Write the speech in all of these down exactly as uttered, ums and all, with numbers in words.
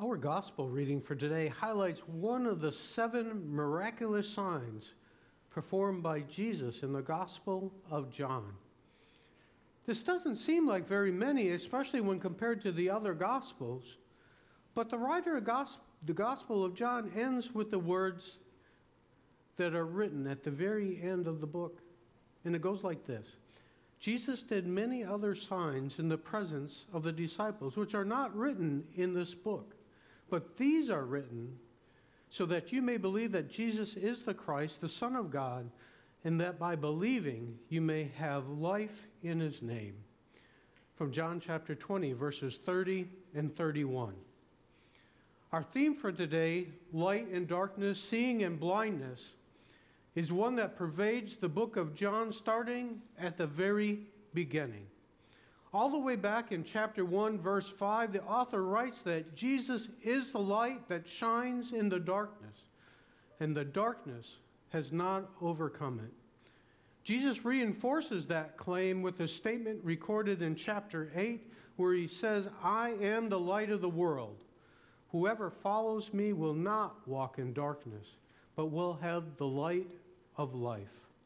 Our gospel reading for today highlights one of the seven miraculous signs performed by Jesus in the Gospel of John. This doesn't seem like very many, especially when compared to the other Gospels, but the writer of the Gospel of John ends with the words that are written at the very end of the book, and it goes like this. Jesus did many other signs in the presence of the disciples, which are not written in this book. But these are written so that you may believe that Jesus is the Christ, the Son of God, and that by believing you may have life in his name. From John chapter twenty, verses thirty and thirty-one. Our theme for today, light and darkness, seeing and blindness, is one that pervades the book of John starting at the very beginning. All the way back in chapter one, verse five, the author writes that Jesus is the light that shines in the darkness, and the darkness has not overcome it. Jesus reinforces that claim with a statement recorded in chapter eight, where he says, I am the light of the world. Whoever follows me will not walk in darkness, but will have the light of life.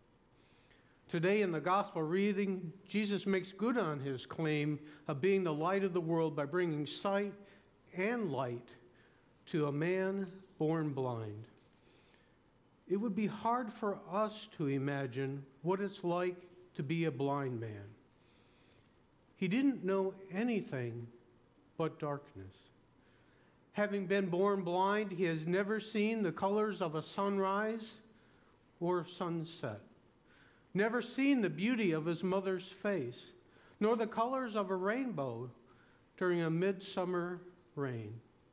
Today in the gospel reading, Jesus makes good on his claim of being the light of the world by bringing sight and light to a man born blind. It would be hard for us to imagine what it's like to be a blind man. He didn't know anything but darkness. Having been born blind, he has never seen the colors of a sunrise or sunset. Never seen the beauty of his mother's face, nor the colors of a rainbow during a midsummer rain.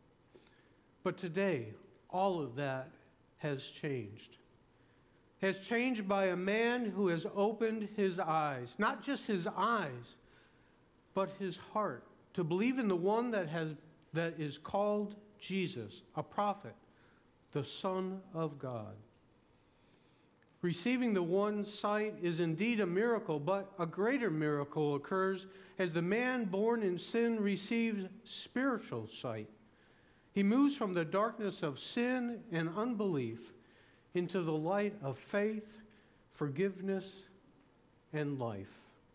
But today, all of that has changed. Has changed by a man who has opened his eyes, not just his eyes, but his heart, to believe in the one that has that is called Jesus, a prophet, the Son of God. Receiving the one sight is indeed a miracle, but a greater miracle occurs as the man born in sin receives spiritual sight. He moves from the darkness of sin and unbelief into the light of faith, forgiveness, and life.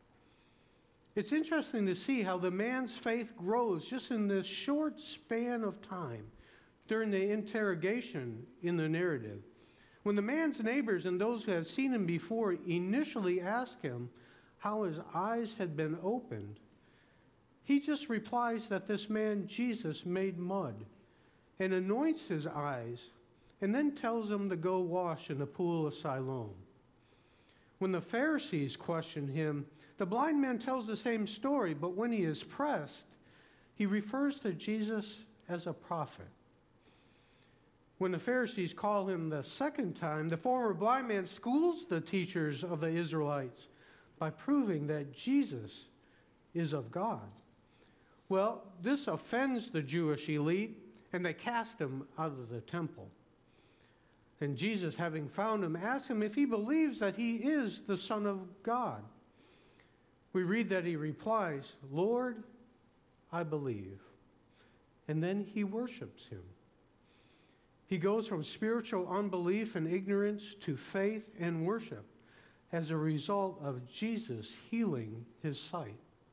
It's interesting to see how the man's faith grows just in this short span of time during the interrogation in the narrative. When the man's neighbors and those who had seen him before initially asked him how his eyes had been opened, he just replies that this man, Jesus, made mud and anoints his eyes and then tells him to go wash in the pool of Siloam. When the Pharisees question him, the blind man tells the same story, but when he is pressed, he refers to Jesus as a prophet. When the Pharisees call him the second time, the former blind man schools the teachers of the Israelites by proving that Jesus is of God. Well, this offends the Jewish elite, and they cast him out of the temple. And Jesus, having found him, asks him if he believes that he is the Son of God. We read that he replies, Lord, I believe. And then he worships him. He goes from spiritual unbelief and ignorance to faith and worship as a result of Jesus healing his sight.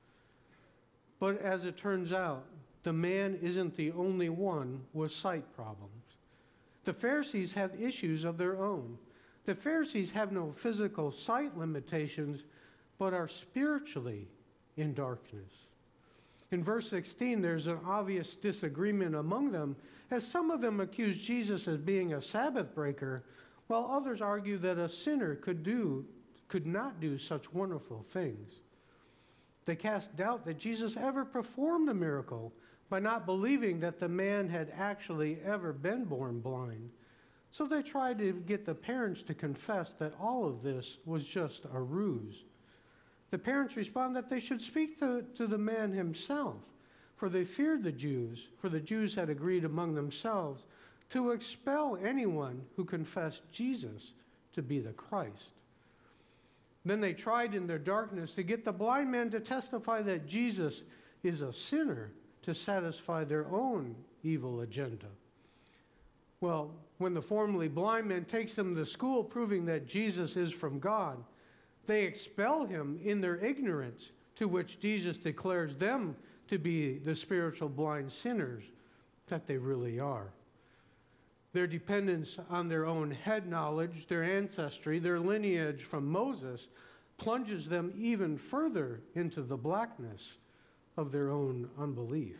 But as it turns out, the man isn't the only one with sight problems. The Pharisees have issues of their own. The Pharisees have no physical sight limitations, but are spiritually in darkness. In verse sixteen, there's an obvious disagreement among them, as some of them accuse Jesus of being a Sabbath breaker, while others argue that a sinner could do, could not do such wonderful things. They cast doubt that Jesus ever performed a miracle by not believing that the man had actually ever been born blind. So they tried to get the parents to confess that all of this was just a ruse. The parents respond that they should speak to, to the man himself, for they feared the Jews, for the Jews had agreed among themselves to expel anyone who confessed Jesus to be the Christ. Then they tried in their darkness to get the blind man to testify that Jesus is a sinner, to satisfy their own evil agenda. Well, when the formerly blind man takes them to school proving that Jesus is from God, they expel him in their ignorance, to which Jesus declares them to be the spiritual blind sinners that they really are. Their dependence on their own head knowledge, their ancestry, their lineage from Moses, plunges them even further into the blackness of their own unbelief.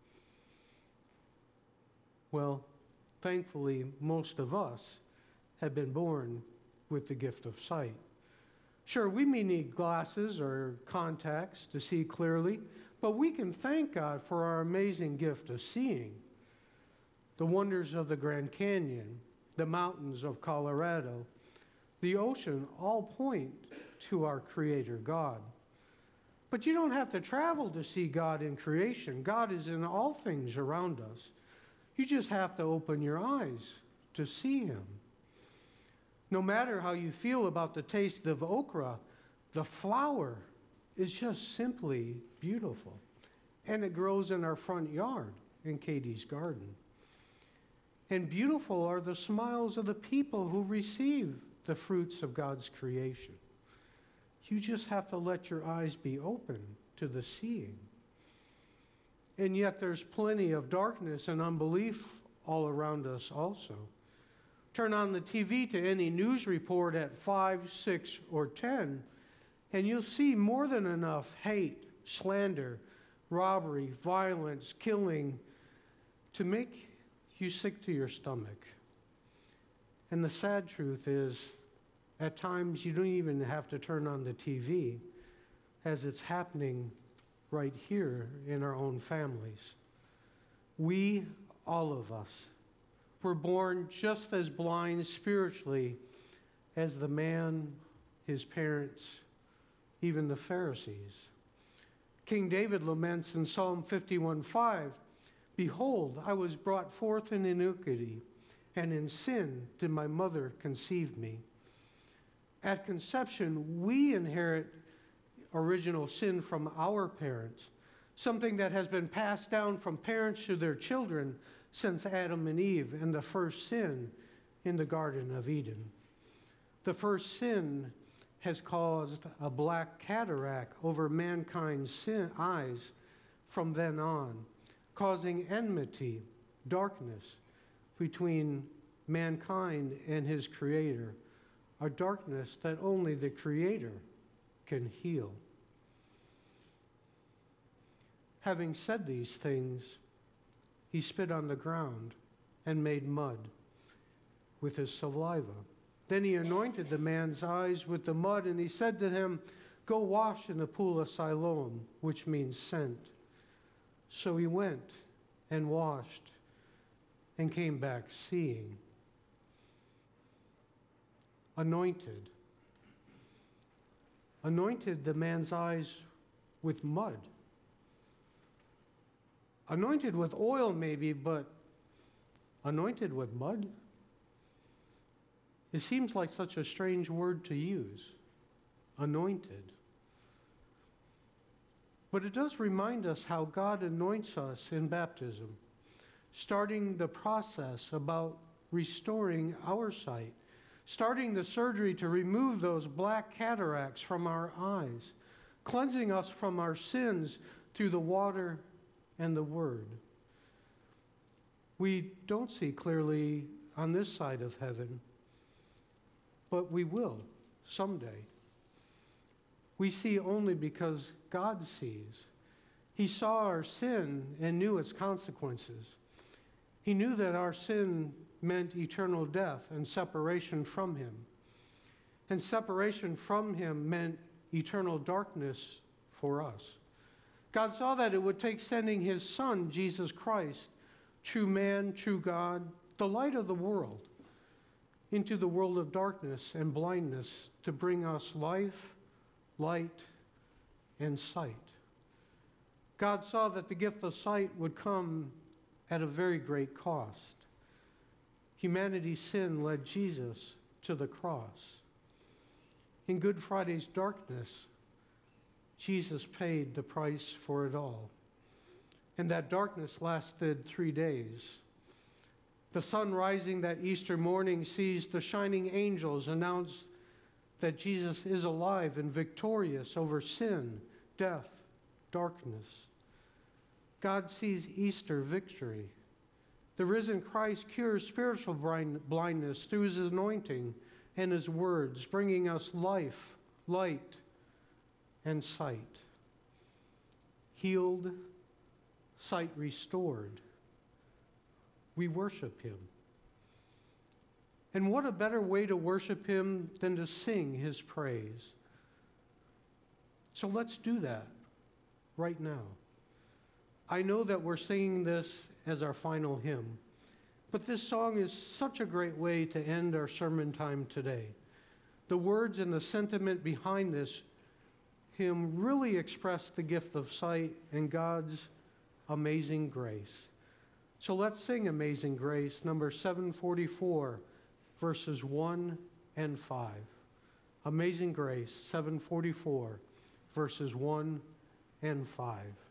Well, thankfully, most of us have been born with the gift of sight. Sure, we may need glasses or contacts to see clearly, but we can thank God for our amazing gift of seeing. The wonders of the Grand Canyon, the mountains of Colorado, the ocean all point to our Creator God. But you don't have to travel to see God in creation. God is in all things around us. You just have to open your eyes to see him. No matter how you feel about the taste of okra, the flower is just simply beautiful. And it grows in our front yard in Katie's garden. And beautiful are the smiles of the people who receive the fruits of God's creation. You just have to let your eyes be open to the seeing. And yet there's plenty of darkness and unbelief all around us also. Turn on the T V to any news report at five, six, or ten, and you'll see more than enough hate, slander, robbery, violence, killing to make you sick to your stomach. And the sad truth is, at times you don't even have to turn on the T V, as it's happening right here in our own families. We, all of us, were born just as blind spiritually as the man, his parents, even the Pharisees. King David laments in Psalm fifty-one five, "Behold, I was brought forth in iniquity, and in sin did my mother conceive me." At conception, we inherit original sin from our parents, something that has been passed down from parents to their children since Adam and Eve and the first sin in the Garden of Eden. The first sin has caused a black cataract over mankind's sin, eyes from then on, causing enmity, darkness between mankind and his Creator, a darkness that only the Creator can heal. Having said these things, he spit on the ground and made mud with his saliva. Then he anointed the man's eyes with the mud, and he said to him, "Go wash in the pool of Siloam," which means sent. So he went and washed and came back seeing. Anointed. Anointed the man's eyes with mud. Anointed with oil maybe, but anointed with mud? It seems like such a strange word to use, anointed. But it does remind us how God anoints us in baptism, starting the process about restoring our sight, starting the surgery to remove those black cataracts from our eyes, cleansing us from our sins through the water and the Word. We don't see clearly on this side of heaven, but we will someday. We see only because God sees. He saw our sin and knew its consequences. He knew that our sin meant eternal death and separation from him. And separation from him meant eternal darkness for us. God saw that it would take sending his Son, Jesus Christ, true man, true God, the light of the world, into the world of darkness and blindness to bring us life, light, and sight. God saw that the gift of sight would come at a very great cost. Humanity's sin led Jesus to the cross. In Good Friday's darkness, Jesus paid the price for it all. and that darkness lasted three days. The sun rising that Easter morning sees the shining angels announce that Jesus is alive and victorious over sin, death, darkness. God sees Easter victory. The risen Christ cures spiritual blindness through his anointing and his words, bringing us life, light, and sight. Healed, sight restored. We worship him. And what a better way to worship him than to sing his praise. So let's do that right now. I know that we're singing this as our final hymn, but this song is such a great way to end our sermon time today. The words and the sentiment behind this hymn really express the gift of sight and God's amazing grace. So let's sing Amazing Grace, number seven forty-four, verses one and five. Amazing Grace, seven forty-four, verses one and five.